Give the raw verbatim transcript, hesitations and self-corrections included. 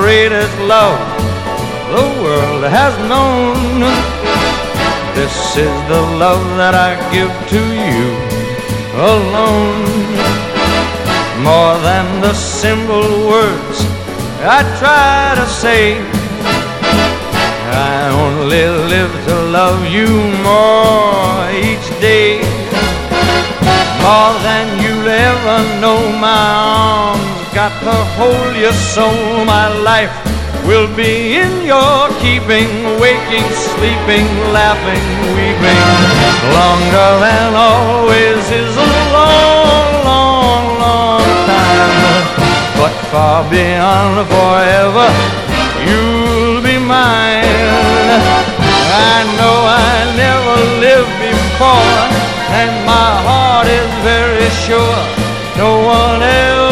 greatest love the world has known. This is the love that I give to you alone. More than the simple words I try to say, I only live to love you more each day. More than you'll ever know, my arms got to hold you so. My life will be in your keeping, waking, sleeping, laughing, weeping. Longer than always is a long, long, long time, but far beyond forever, you'll be mine. I know I never lived before, and my heart is very sure no one else